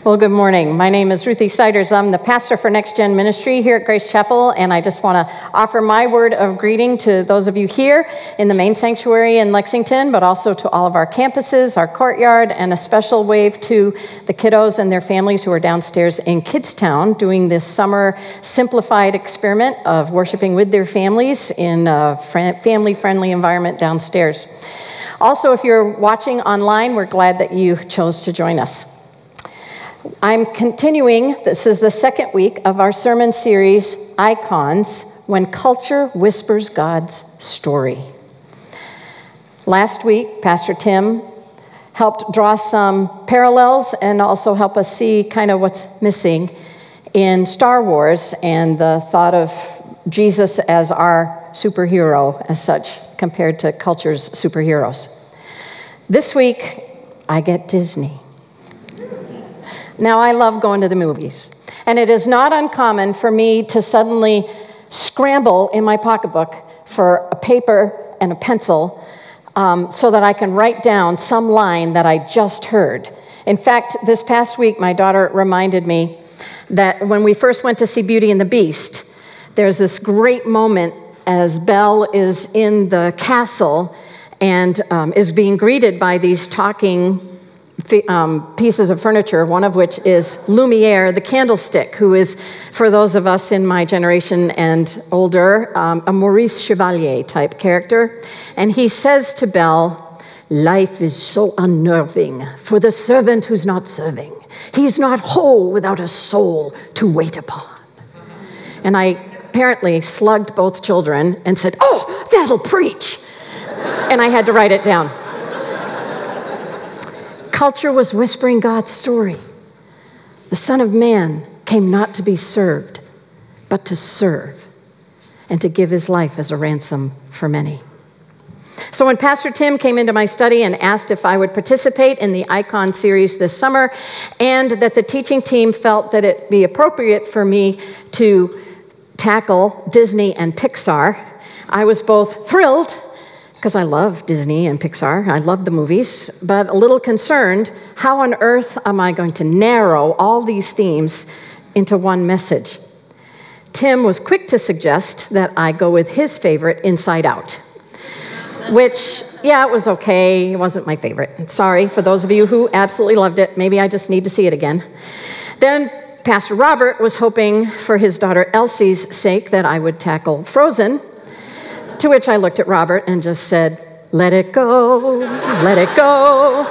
Well, good morning. My name is Ruthie Siders. I'm the pastor for Next Gen Ministry here at Grace Chapel, and I just want to offer my word of greeting to those of you here in the main sanctuary in Lexington, but also to all of our campuses, our courtyard, and a special wave to the kiddos and their families who are downstairs in Kidstown doing this summer simplified experiment of worshiping with their families in a family-friendly environment downstairs. Also, if you're watching online, we're glad that you chose to join us. I'm continuing, this is the second week of our sermon series, Icons, When Culture Whispers God's Story. Last week, Pastor Tim helped draw some parallels and also help us see kind of what's missing in Star Wars and the thought of Jesus as our superhero as such compared to culture's superheroes. This week, I get Disney. Now, I love going to the movies, and it is not uncommon for me to suddenly scramble in my pocketbook for a paper and a pencil so that I can write down some line that I just heard. In fact, this past week, my daughter reminded me that when we first went to see Beauty and the Beast, there's this great moment as Belle is in the castle and is being greeted by these talking pieces of furniture, one of which is Lumiere, the candlestick, who is, for those of us in my generation and older, a Maurice Chevalier type character. And he says to Belle, "Life is so unnerving for the servant who's not serving. He's not whole without a soul to wait upon." And I apparently slugged both children and said, "Oh, that'll preach." And I had to write it down. Culture was whispering God's story. The Son of Man came not to be served, but to serve and to give his life as a ransom for many. So when Pastor Tim came into my study and asked if I would participate in the Icon series this summer, and that the teaching team felt that it'd be appropriate for me to tackle Disney and Pixar, I was both thrilled because I love Disney and Pixar. I love the movies, but a little concerned, how on earth am I going to narrow all these themes into one message? Tim was quick to suggest that I go with his favorite, Inside Out, which, yeah, it was okay. It wasn't my favorite. Sorry for those of you who absolutely loved it. Maybe I just need to see it again. Then Pastor Robert was hoping for his daughter Elsie's sake that I would tackle Frozen, to which I looked at Robert and just said, "Let it go, let it go."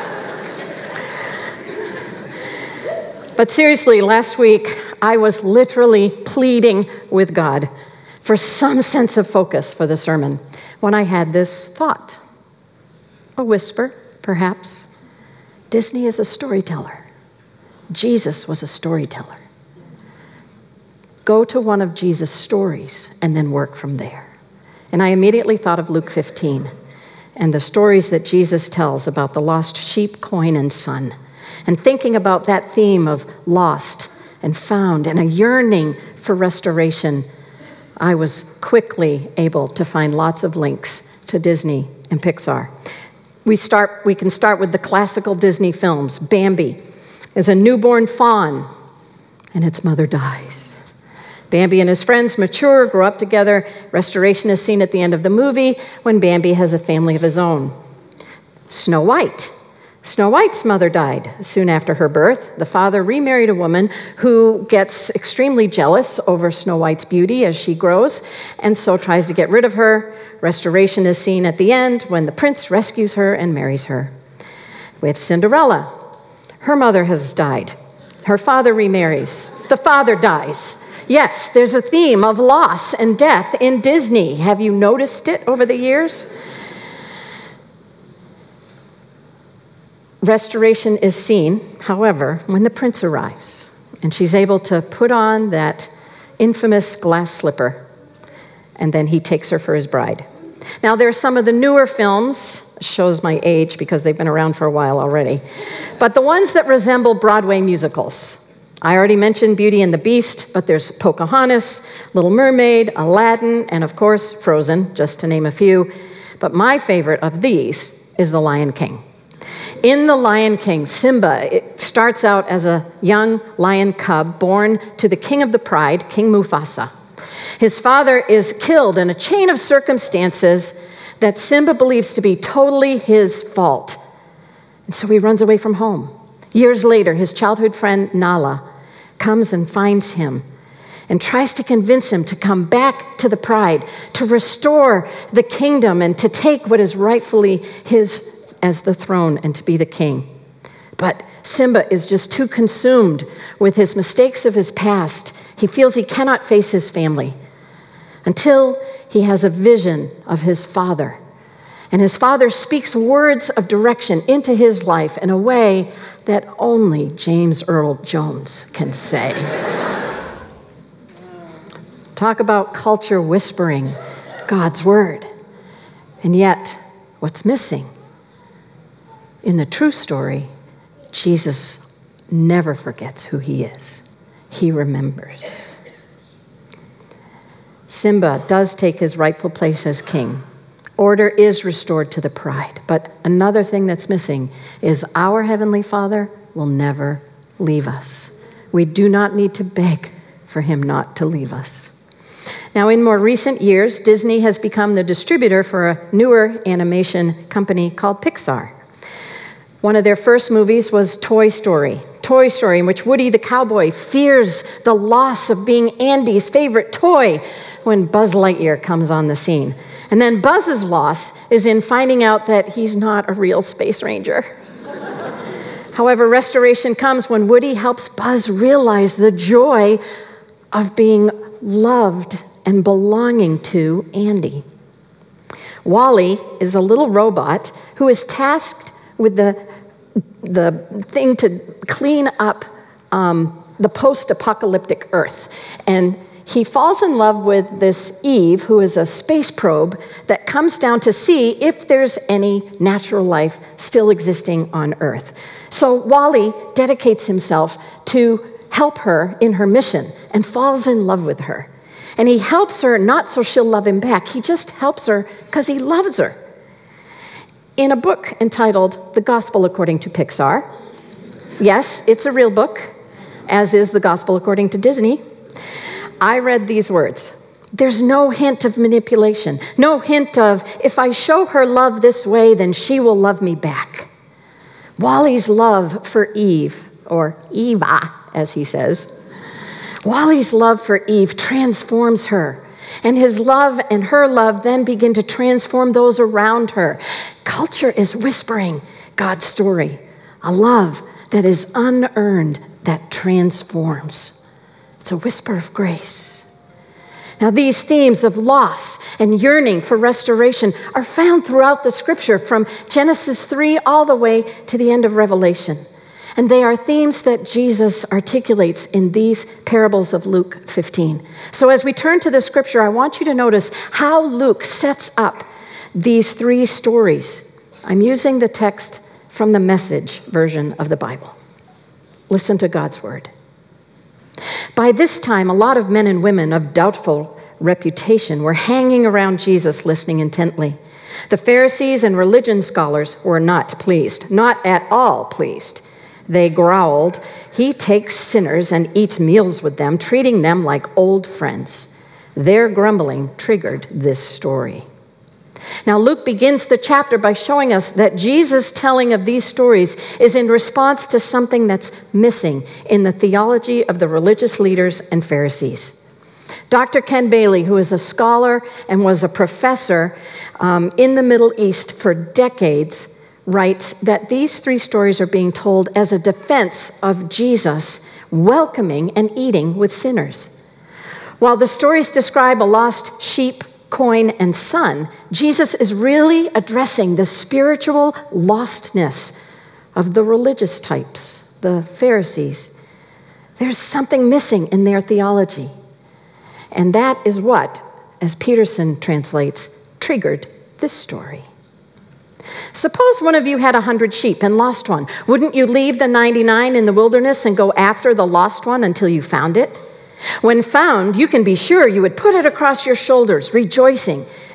But seriously, last week, I was literally pleading with God for some sense of focus for the sermon when I had this thought, a whisper, perhaps. Disney is a storyteller. Jesus was a storyteller. Go to one of Jesus' stories and then work from there. And I immediately thought of Luke 15 and the stories that Jesus tells about the lost sheep, coin, and son. And thinking about that theme of lost and found and a yearning for restoration, I was quickly able to find lots of links to Disney and Pixar. We can start with the classical Disney films. Bambi is a newborn fawn, and its mother dies. Bambi and his friends mature, grow up together. Restoration is seen at the end of the movie when Bambi has a family of his own. Snow White. Snow White's mother died soon after her birth. The father remarried a woman who gets extremely jealous over Snow White's beauty as she grows, and so tries to get rid of her. Restoration is seen at the end when the prince rescues her and marries her. We have Cinderella. Her mother has died. Her father remarries. The father dies. Yes, there's a theme of loss and death in Disney. Have you noticed it over the years? Restoration is seen, however, when the prince arrives, and she's able to put on that infamous glass slipper, and then he takes her for his bride. Now, there's some of the newer films, shows my age because they've been around for a while already, but the ones that resemble Broadway musicals. I already mentioned Beauty and the Beast, but there's Pocahontas, Little Mermaid, Aladdin, and of course, Frozen, just to name a few. But my favorite of these is The Lion King. In The Lion King, Simba, it starts out as a young lion cub born to the king of the pride, King Mufasa. His father is killed in a chain of circumstances that Simba believes to be totally his fault. And so he runs away from home. Years later, his childhood friend Nala comes and finds him and tries to convince him to come back to the pride, to restore the kingdom and to take what is rightfully his as the throne and to be the king. But Simba is just too consumed with his mistakes of his past. He feels he cannot face his family until he has a vision of his father. And his father speaks words of direction into his life in a way that only James Earl Jones can say. Talk about culture whispering God's word. And yet, what's missing? In the true story, Jesus never forgets who he is. He remembers. Simba does take his rightful place as king. Order is restored to the pride. But another thing that's missing is our Heavenly Father will never leave us. We do not need to beg for him not to leave us. Now, in more recent years, Disney has become the distributor for a newer animation company called Pixar. One of their first movies was Toy Story, in which Woody the cowboy fears the loss of being Andy's favorite toy when Buzz Lightyear comes on the scene. And then Buzz's loss is in finding out that he's not a real space ranger. However, restoration comes when Woody helps Buzz realize the joy of being loved and belonging to Andy. Wall-E is a little robot who is tasked with the thing to clean up the post-apocalyptic Earth. And he falls in love with this Eve, who is a space probe that comes down to see if there's any natural life still existing on Earth. So Wall-E dedicates himself to help her in her mission and falls in love with her. And he helps her not so she'll love him back. He just helps her because he loves her. In a book entitled The Gospel According to Pixar, yes, it's a real book, as is The Gospel According to Disney, I read these words. There's no hint of manipulation, no hint of, if I show her love this way, then she will love me back. Wall-E's love for Eve, or Eva, as he says, Wall-E's love for Eve transforms her. And his love and her love then begin to transform those around her. Culture is whispering God's story, a love that is unearned, that transforms. It's a whisper of grace. Now, these themes of loss and yearning for restoration are found throughout the scripture, from Genesis 3 all the way to the end of Revelation. And they are themes that Jesus articulates in these parables of Luke 15. So as we turn to the scripture, I want you to notice how Luke sets up these three stories. I'm using the text from the Message version of the Bible. Listen to God's word. By this time, a lot of men and women of doubtful reputation were hanging around Jesus, listening intently. The Pharisees and religion scholars were not pleased, not at all pleased. They growled, "He takes sinners and eats meals with them, treating them like old friends." Their grumbling triggered this story. Now, Luke begins the chapter by showing us that Jesus' telling of these stories is in response to something that's missing in the theology of the religious leaders and Pharisees. Dr. Ken Bailey, who is a scholar and was a professor in the Middle East for decades, writes that these three stories are being told as a defense of Jesus welcoming and eating with sinners. While the stories describe a lost sheep, coin, and son, Jesus is really addressing the spiritual lostness of the religious types, the Pharisees. There's something missing in their theology. And that is what, as Peterson translates, triggered this story. Suppose one of you had 100 sheep and lost one. Wouldn't you leave the 99 in the wilderness and go after the lost one until you found it? When found, you can be sure you would put it across your shoulders, rejoicing,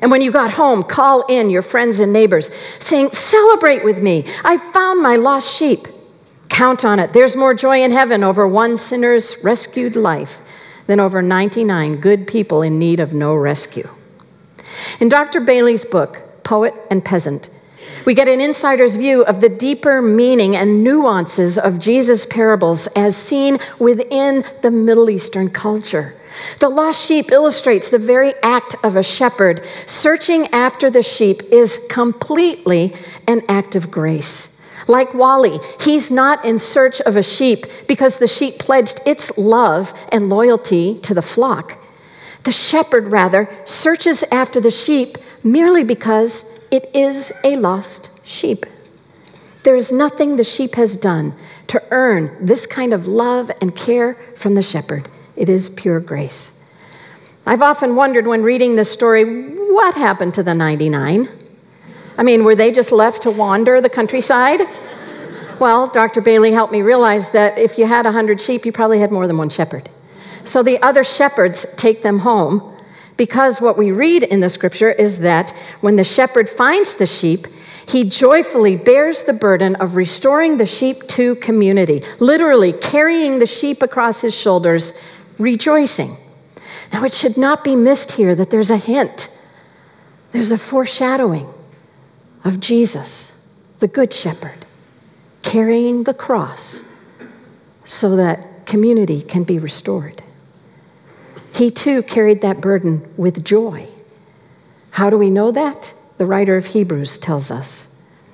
And when you got home, call in your friends and neighbors, saying, "Celebrate with me. I found my lost sheep." Count on it. There's more joy in heaven over one sinner's rescued life than over 99 good people in need of no rescue. In Dr. Bailey's book, Poet and Peasant, we get an insider's view of the deeper meaning and nuances of Jesus' parables as seen within the Middle Eastern culture. The lost sheep illustrates the very act of a shepherd. Searching after the sheep is completely an act of grace. Like Wally, he's not in search of a sheep because the sheep pledged its love and loyalty to the flock. The shepherd, rather, searches after the sheep merely because it is a lost sheep. There is nothing the sheep has done to earn this kind of love and care from the shepherd. It is pure grace. I've often wondered when reading this story, what happened to the 99? I mean, were they just left to wander the countryside? Well, Dr. Bailey helped me realize that if you had 100 sheep, you probably had more than one shepherd. So the other shepherds take them home, because what we read in the scripture is that when the shepherd finds the sheep, he joyfully bears the burden of restoring the sheep to community, literally carrying the sheep across his shoulders, rejoicing. Now, it should not be missed here that there's a hint. There's a foreshadowing of Jesus, the Good Shepherd, carrying the cross so that community can be restored. He too carried that burden with joy. How do we know that? The writer of Hebrews tells us.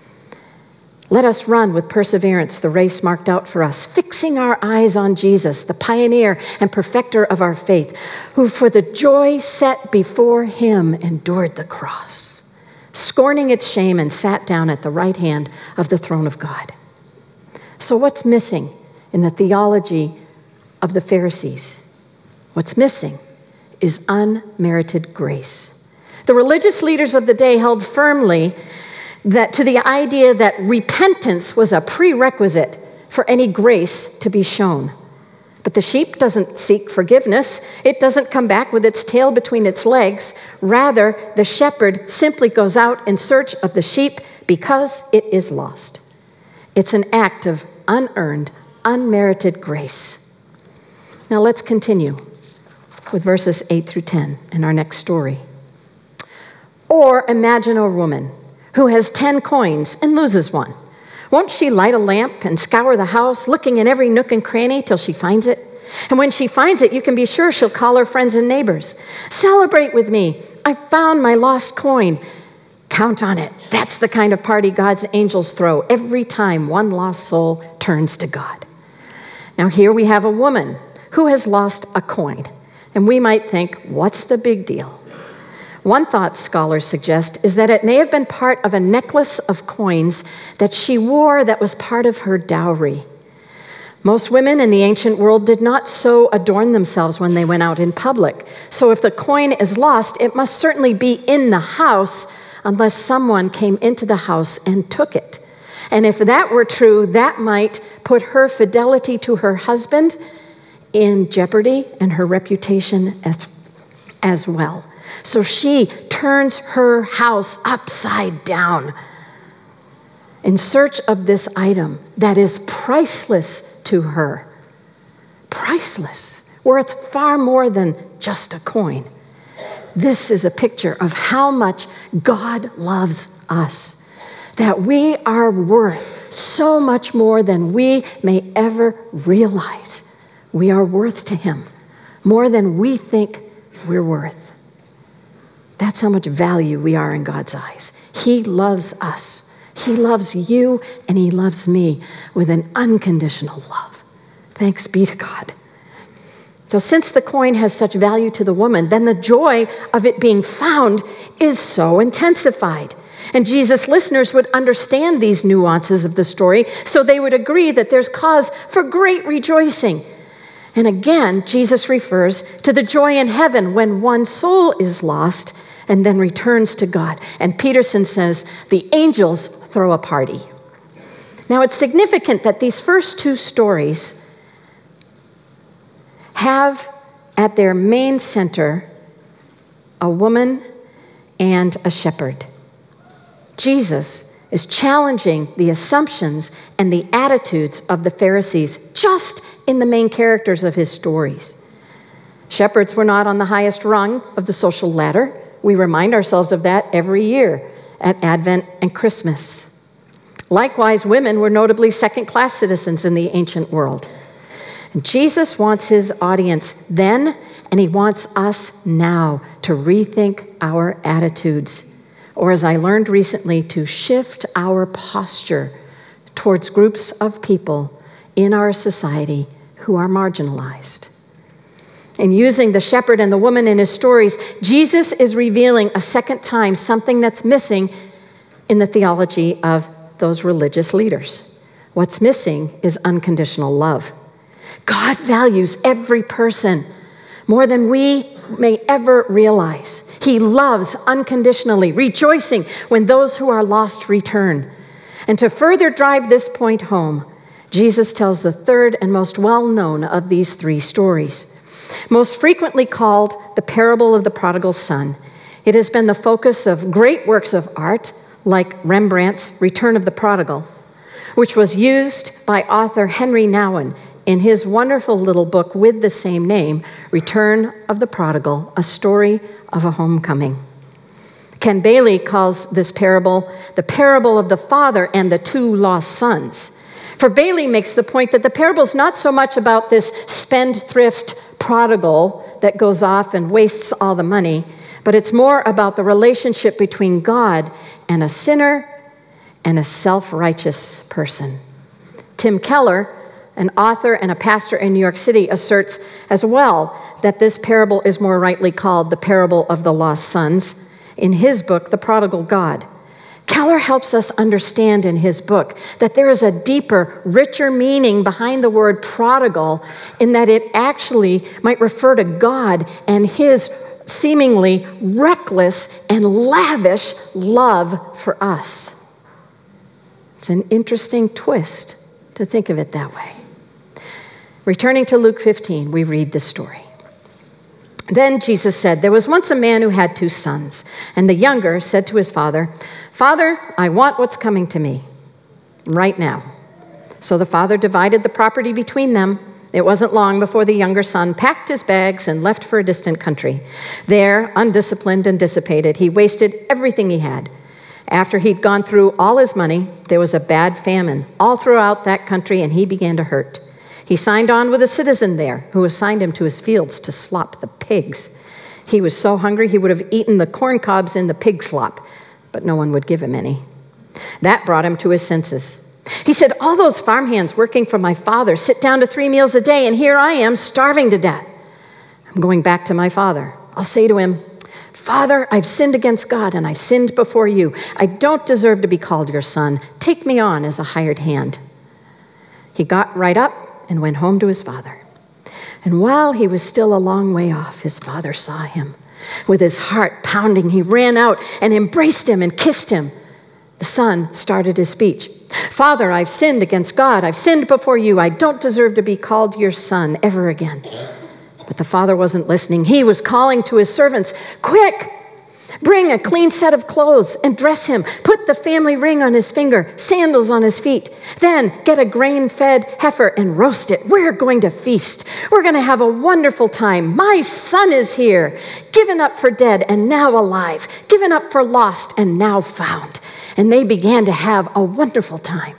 Let us run with perseverance the race marked out for us, fixing our eyes on Jesus, the pioneer and perfecter of our faith, who for the joy set before him endured the cross, scorning its shame, and sat down at the right hand of the throne of God. So what's missing in the theology of the Pharisees? What's missing is unmerited grace. The religious leaders of the day held firmly to the idea that repentance was a prerequisite for any grace to be shown. But the sheep doesn't seek forgiveness. It doesn't come back with its tail between its legs. Rather, the shepherd simply goes out in search of the sheep because it is lost. It's an act of unearned, unmerited grace. Now let's continue with verses 8 through 10 in our next story. Or imagine a woman who has 10 coins and loses one. Won't she light a lamp and scour the house, looking in every nook and cranny till she finds it? And when she finds it, you can be sure she'll call her friends and neighbors. "Celebrate with me. I found my lost coin." Count on it. That's the kind of party God's angels throw every time one lost soul turns to God. Now here we have a woman who has lost a coin. And we might think, what's the big deal? One thought scholars suggest is that it may have been part of a necklace of coins that she wore that was part of her dowry. Most women in the ancient world did not so adorn themselves when they went out in public. So if the coin is lost, it must certainly be in the house unless someone came into the house and took it. And if that were true, that might put her fidelity to her husband in jeopardy and her reputation as well. So she turns her house upside down in search of this item that is priceless to her. Priceless, worth far more than just a coin. This is a picture of how much God loves us, that we are worth so much more than we may ever realize. We are worth to him more than we think we're worth. That's how much value we are in God's eyes. He loves us. He loves you and he loves me with an unconditional love. Thanks be to God. So since the coin has such value to the woman, then the joy of it being found is so intensified. And Jesus' listeners would understand these nuances of the story, so they would agree that there's cause for great rejoicing. And again, Jesus refers to the joy in heaven when one soul is lost and then returns to God. And Peterson says the angels throw a party. Now, it's significant that these first two stories have at their main center a woman and a shepherd. Jesus is challenging the assumptions and the attitudes of the Pharisees just in the main characters of his stories. Shepherds were not on the highest rung of the social ladder. We remind ourselves of that every year at Advent and Christmas. Likewise, women were notably second-class citizens in the ancient world. And Jesus wants his audience then, and he wants us now to rethink our attitudes, or as I learned recently, to shift our posture towards groups of people in our society who are marginalized. In using the shepherd and the woman in his stories, Jesus is revealing a second time something that's missing in the theology of those religious leaders. What's missing is unconditional love. God values every person more than we may ever realize. He loves unconditionally, rejoicing when those who are lost return. And to further drive this point home, Jesus tells the third and most well-known of these three stories. Most frequently called the parable of the prodigal son, it has been the focus of great works of art like Rembrandt's Return of the Prodigal, which was used by author Henry Nouwen in his wonderful little book with the same name, Return of the Prodigal, a story of a homecoming. Ken Bailey calls this parable the parable of the father and the two lost sons. For Bailey makes the point that the parable is not so much about this spendthrift prodigal that goes off and wastes all the money, but it's more about the relationship between God and a sinner and a self-righteous person. Tim Keller, an author and a pastor in New York City, asserts as well that this parable is more rightly called the parable of the lost sons in his book, The Prodigal God. Keller helps us understand in his book that there is a deeper, richer meaning behind the word prodigal in that it actually might refer to God and his seemingly reckless and lavish love for us. It's an interesting twist to think of it that way. Returning to Luke 15, we read this story. Then Jesus said, "There was once a man who had 2 sons, and the younger said to his father, 'Father, I want what's coming to me right now.' So the father divided the property between them. It wasn't long before the younger son packed his bags and left for a distant country. There, undisciplined and dissipated, he wasted everything he had. After he'd gone through all his money, there was a bad famine all throughout that country, and he began to hurt. He signed on with a citizen there who assigned him to his fields to slop the pigs. He was so hungry he would have eaten the corn cobs in the pig slop, but no one would give him any. That brought him to his senses. He said, 'All those farmhands working for my father sit down to 3 meals a day, and here I am starving to death. I'm going back to my father. I'll say to him, Father, I've sinned against God, and I've sinned before you. I don't deserve to be called your son. Take me on as a hired hand.' He got right up and went home to his father. And while he was still a long way off, his father saw him. With his heart pounding, he ran out and embraced him and kissed him. The son started his speech. 'Father, I've sinned against God. I've sinned before you. I don't deserve to be called your son ever again.' But the father wasn't listening. He was calling to his servants, 'Quick! Bring a clean set of clothes and dress him. Put the family ring on his finger, sandals on his feet. Then get a grain-fed heifer and roast it. We're going to feast. We're going to have a wonderful time. My son is here, given up for dead and now alive, given up for lost and now found.' And they began to have a wonderful time.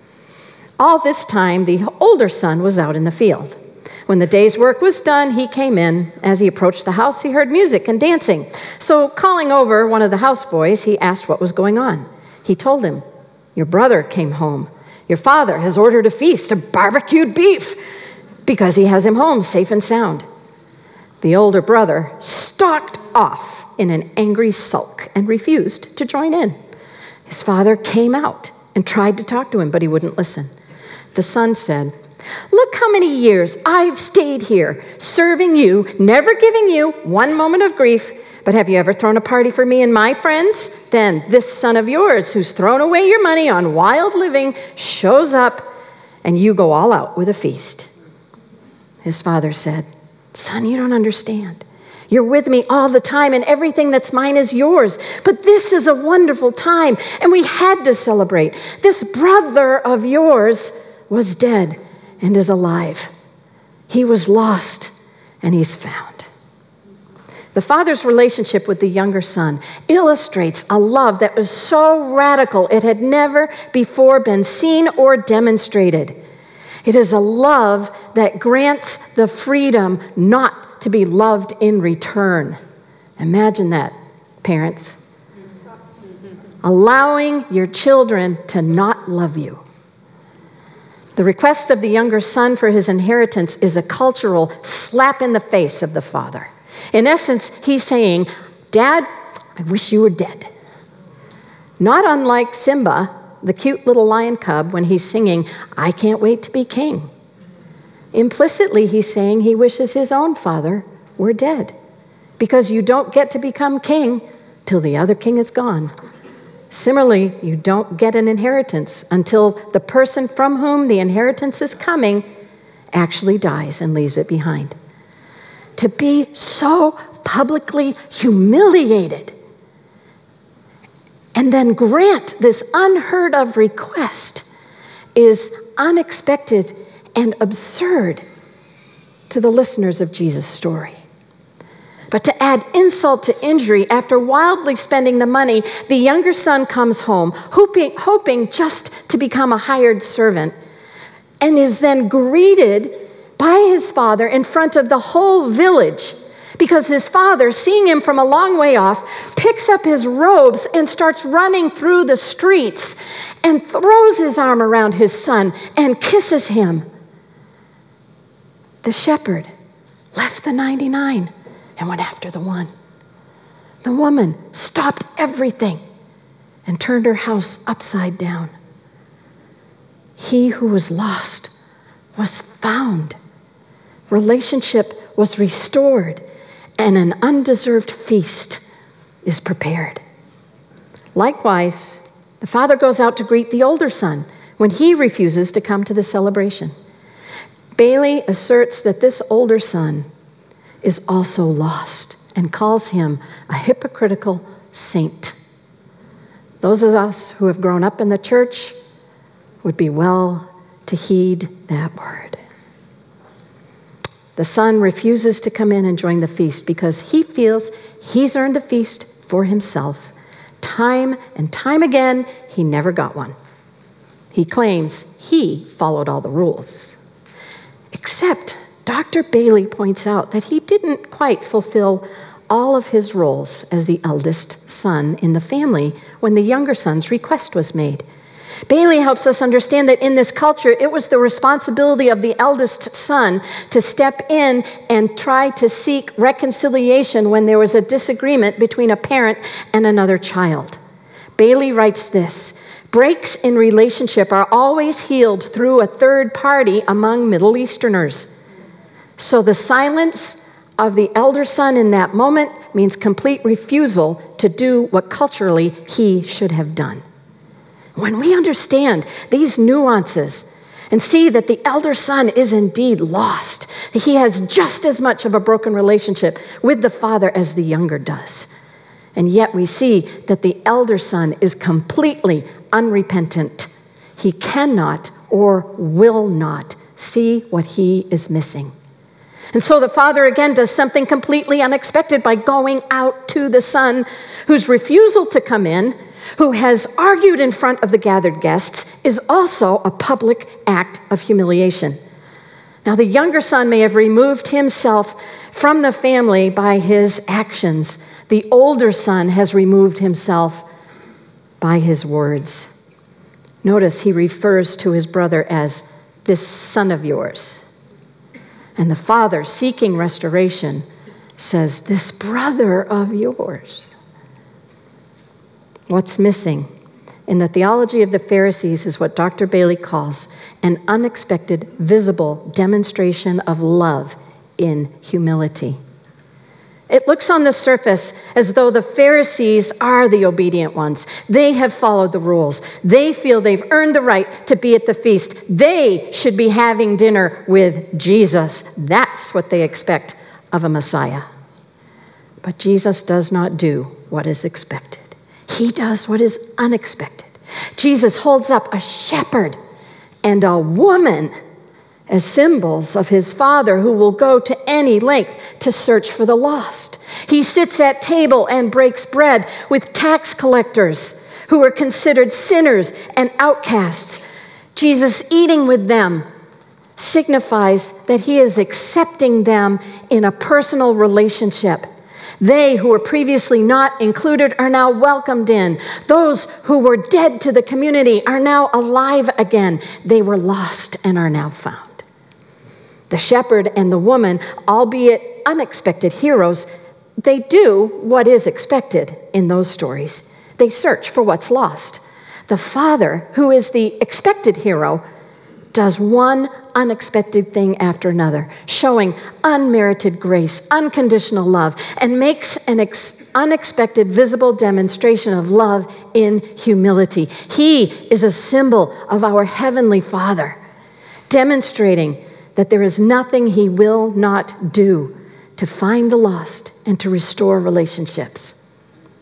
All this time, the older son was out in the field. When the day's work was done, he came in. As he approached the house, he heard music and dancing. So calling over one of the houseboys, he asked what was going on. He told him, 'Your brother came home. Your father has ordered a feast of barbecued beef because he has him home safe and sound.' The older brother stalked off in an angry sulk and refused to join in. His father came out and tried to talk to him, but he wouldn't listen. The son said, 'Look how many years I've stayed here, serving you, never giving you one moment of grief. But have you ever thrown a party for me and my friends? Then this son of yours, who's thrown away your money on wild living, shows up, and you go all out with a feast.' His father said, 'Son, you don't understand. You're with me all the time, and everything that's mine is yours. But this is a wonderful time, and we had to celebrate. This brother of yours was dead and is alive. He was lost, and he's found. The father's relationship with the younger son illustrates a love that was so radical it had never before been seen or demonstrated. It is a love that grants the freedom not to be loved in return. Imagine that, parents. Allowing your children to not love you. The request of the younger son for his inheritance is a cultural slap in the face of the father. In essence, he's saying, Dad, I wish you were dead. Not unlike Simba, the cute little lion cub, when he's singing, I can't wait to be king. Implicitly, he's saying he wishes his own father were dead, because you don't get to become king till the other king is gone. Similarly, you don't get an inheritance until the person from whom the inheritance is coming actually dies and leaves it behind. To be so publicly humiliated and then grant this unheard of request is unexpected and absurd to the listeners of Jesus' story. But to add insult to injury, after wildly spending the money, the younger son comes home, hoping just to become a hired servant, and is then greeted by his father in front of the whole village, because his father, seeing him from a long way off, picks up his robes and starts running through the streets and throws his arm around his son and kisses him. The shepherd left the 99 and went after the one. The woman stopped everything and turned her house upside down. He who was lost was found. Relationship was restored, and an undeserved feast is prepared. Likewise, the father goes out to greet the older son when he refuses to come to the celebration. Bailey asserts that this older son is also lost and calls him a hypocritical saint. Those of us who have grown up in the church would be well to heed that word. The son refuses to come in and join the feast because he feels he's earned the feast for himself. Time and time again, he never got one. He claims he followed all the rules. Except Dr. Bailey points out that he didn't quite fulfill all of his roles as the eldest son in the family when the younger son's request was made. Bailey helps us understand that in this culture, it was the responsibility of the eldest son to step in and try to seek reconciliation when there was a disagreement between a parent and another child. Bailey writes this: breaks in relationship are always healed through a third party among Middle Easterners. So the silence of the elder son in that moment means complete refusal to do what culturally he should have done. When we understand these nuances and see that the elder son is indeed lost, that he has just as much of a broken relationship with the father as the younger does, and yet we see that the elder son is completely unrepentant. He cannot or will not see what he is missing. And so the father again does something completely unexpected by going out to the son whose refusal to come in, who has argued in front of the gathered guests, is also a public act of humiliation. Now, the younger son may have removed himself from the family by his actions. The older son has removed himself by his words. Notice he refers to his brother as this son of yours. And the father, seeking restoration, says, this brother of yours. What's missing in the theology of the Pharisees is what Dr. Bailey calls an unexpected, visible demonstration of love in humility. It looks on the surface as though the Pharisees are the obedient ones. They have followed the rules. They feel they've earned the right to be at the feast. They should be having dinner with Jesus. That's what they expect of a Messiah. But Jesus does not do what is expected. He does what is unexpected. Jesus holds up a shepherd and a woman as symbols of his Father who will go to any length to search for the lost. He sits at table and breaks bread with tax collectors who are considered sinners and outcasts. Jesus eating with them signifies that he is accepting them in a personal relationship. They who were previously not included are now welcomed in. Those who were dead to the community are now alive again. They were lost and are now found. The shepherd and the woman, albeit unexpected heroes, they do what is expected in those stories. They search for what's lost. The Father, who is the expected hero, does one unexpected thing after another, showing unmerited grace, unconditional love, and makes an unexpected visible demonstration of love in humility. He is a symbol of our Heavenly Father, demonstrating that there is nothing he will not do to find the lost and to restore relationships.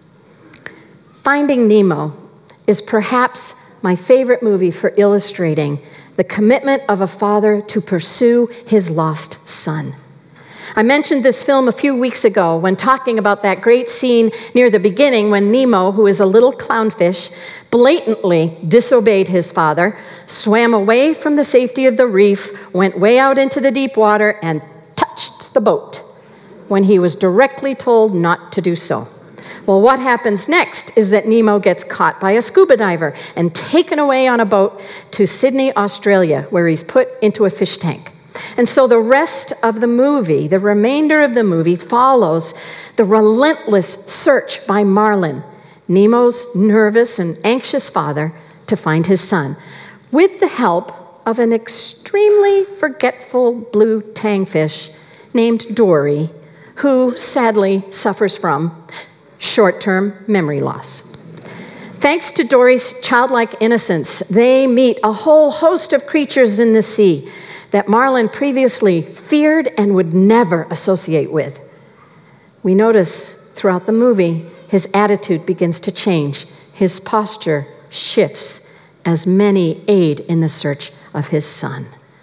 Finding Nemo is perhaps my favorite movie for illustrating the commitment of a father to pursue his lost son. I mentioned this film a few weeks ago when talking about that great scene near the beginning when Nemo, who is a little clownfish, blatantly disobeyed his father, swam away from the safety of the reef, went way out into the deep water, and touched the boat when he was directly told not to do so. Well, what happens next is that Nemo gets caught by a scuba diver and taken away on a boat to Sydney, Australia, where he's put into a fish tank. And so the rest of the movie, the remainder of the movie, follows the relentless search by Marlin, Nemo's nervous and anxious father, to find his son, with the help of an extremely forgetful blue tangfish named Dory, who sadly suffers from short-term memory loss. Thanks to Dory's childlike innocence, they meet a whole host of creatures in the sea that Marlin previously feared and would never associate with. We notice throughout the movie, his attitude begins to change. His posture shifts as many aid in the search of his son.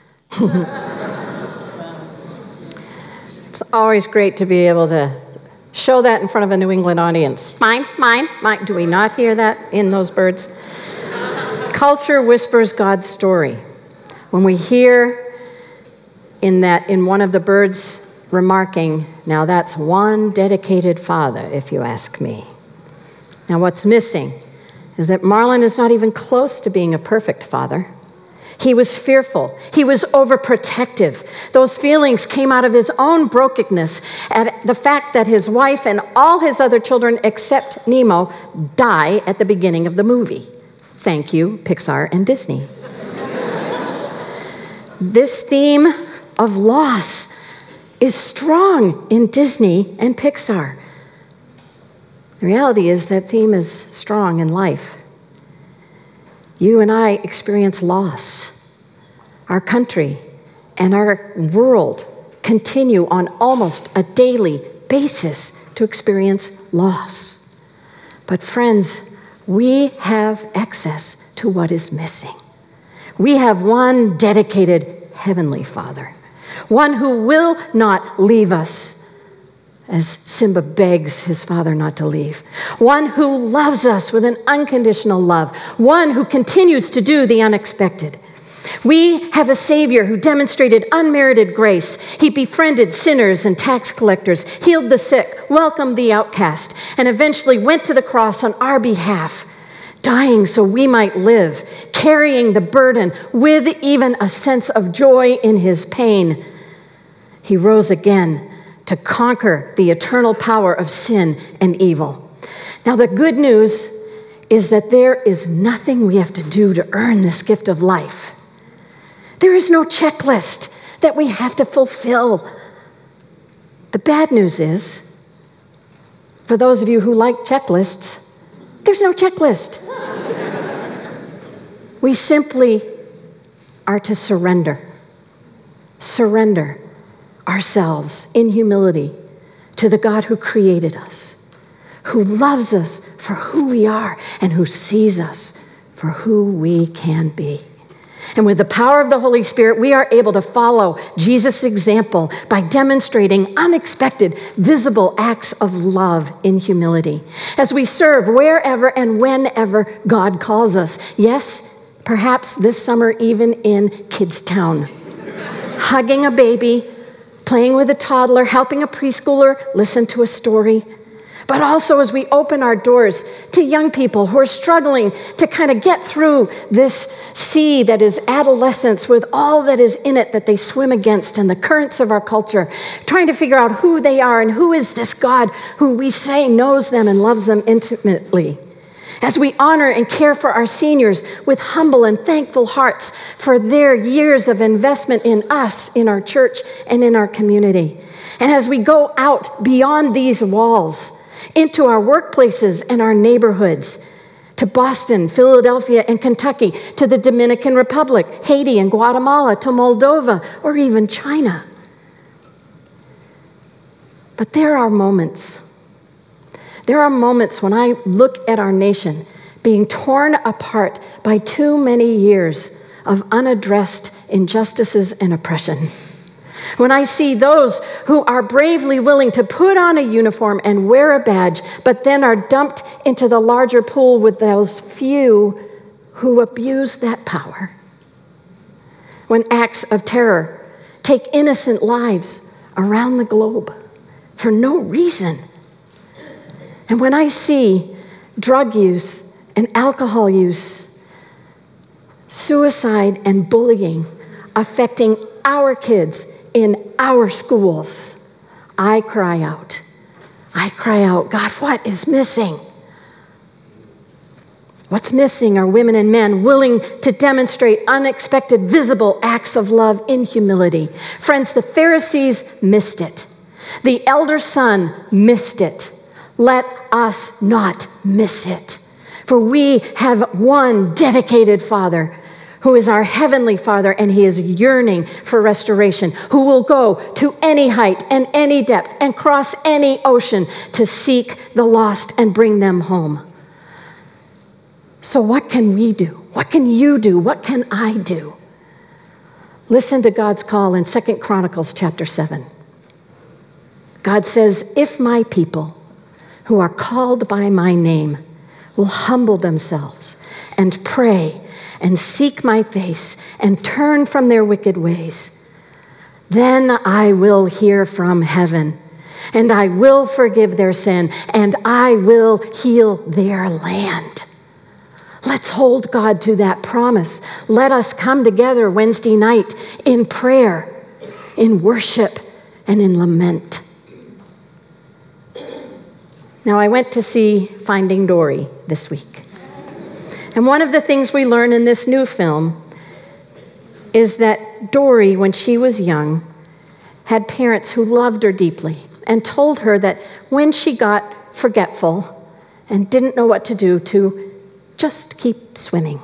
It's always great to be able to show that in front of a New England audience. Mine. Do we not hear that in those birds? Culture whispers God's story. When we hear in one of the birds remarking, now that's one dedicated father, if you ask me. Now what's missing is that Marlin is not even close to being a perfect father. He was fearful. He was overprotective. Those feelings came out of his own brokenness at the fact that his wife and all his other children except Nemo die at the beginning of the movie. Thank you, Pixar and Disney. This theme of loss is strong in Disney and Pixar. The reality is that theme is strong in life. You and I experience loss. Our country and our world continue on almost a daily basis to experience loss. But friends, we have access to what is missing. We have one dedicated Heavenly Father, one who will not leave us as Simba begs his father not to leave. One who loves us with an unconditional love. One who continues to do the unexpected. We have a Savior who demonstrated unmerited grace. He befriended sinners and tax collectors, healed the sick, welcomed the outcast, and eventually went to the cross on our behalf, dying so we might live, carrying the burden with even a sense of joy in his pain. He rose again to conquer the eternal power of sin and evil. Now, the good news is that there is nothing we have to do to earn this gift of life. There is no checklist that we have to fulfill. The bad news is, for those of you who like checklists, there's no checklist. We simply are to surrender ourselves in humility to the God who created us, who loves us for who we are, and who sees us for who we can be. And with the power of the Holy Spirit, we are able to follow Jesus' example by demonstrating unexpected, visible acts of love in humility as we serve wherever and whenever God calls us. Yes, perhaps this summer even in Kids Town. Hugging a baby, playing with a toddler, helping a preschooler listen to a story. But also as we open our doors to young people who are struggling to kind of get through this sea that is adolescence with all that is in it that they swim against and the currents of our culture, trying to figure out who they are and who is this God who we say knows them and loves them intimately. As we honor and care for our seniors with humble and thankful hearts for their years of investment in us, in our church, and in our community. And as we go out beyond these walls, into our workplaces and our neighborhoods, to Boston, Philadelphia, and Kentucky, to the Dominican Republic, Haiti and Guatemala, to Moldova, or even China. But there are moments when I look at our nation being torn apart by too many years of unaddressed injustices and oppression. When I see those who are bravely willing to put on a uniform and wear a badge, but then are dumped into the larger pool with those few who abuse that power. When acts of terror take innocent lives around the globe for no reason. And when I see drug use and alcohol use, suicide and bullying affecting our kids in our schools, I cry out, God, what is missing? What's missing are women and men willing to demonstrate unexpected, visible acts of love in humility. Friends, the Pharisees missed it. The elder son missed it. Let us not miss it. For we have one dedicated Father who is our heavenly Father, and he is yearning for restoration, who will go to any height and any depth and cross any ocean to seek the lost and bring them home. So what can we do? What can you do? What can I do? Listen to God's call in 2 Chronicles chapter 7. God says, if my people who are called by my name will humble themselves and pray and seek my face and turn from their wicked ways, then I will hear from heaven, and I will forgive their sin, and I will heal their land. Let's hold God to that promise. Let us come together Wednesday night in prayer, in worship, and in lament. Now, I went to see Finding Dory this week. And one of the things we learn in this new film is that Dory, when she was young, had parents who loved her deeply and told her that when she got forgetful and didn't know what to do, to just keep swimming.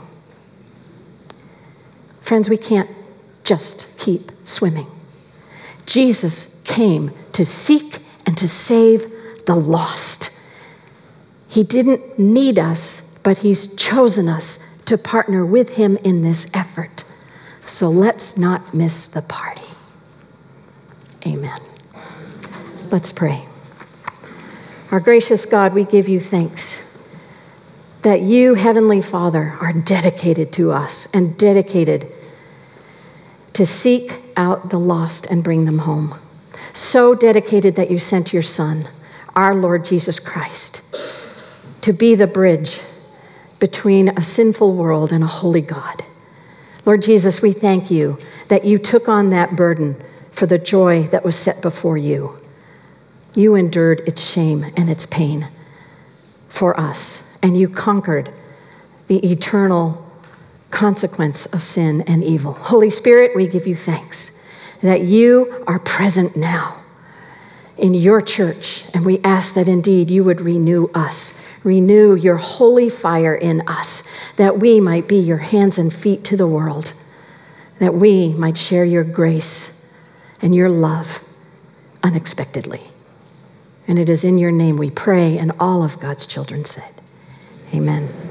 Friends, we can't just keep swimming. Jesus came to seek and to save the lost. He didn't need us, but he's chosen us to partner with him in this effort. So let's not miss the party. Amen. Let's pray. Our gracious God, we give you thanks that you, Heavenly Father, are dedicated to us and dedicated to seek out the lost and bring them home. So dedicated that you sent your Son, our Lord Jesus Christ, to be the bridge between a sinful world and a holy God. Lord Jesus, we thank you that you took on that burden for the joy that was set before you. You endured its shame and its pain for us, and you conquered the eternal consequence of sin and evil. Holy Spirit, we give you thanks that you are present now in your church, and we ask that indeed you would renew us. Renew your holy fire in us, that we might be your hands and feet to the world, that we might share your grace and your love unexpectedly. And it is in your name we pray, and all of God's children said, amen.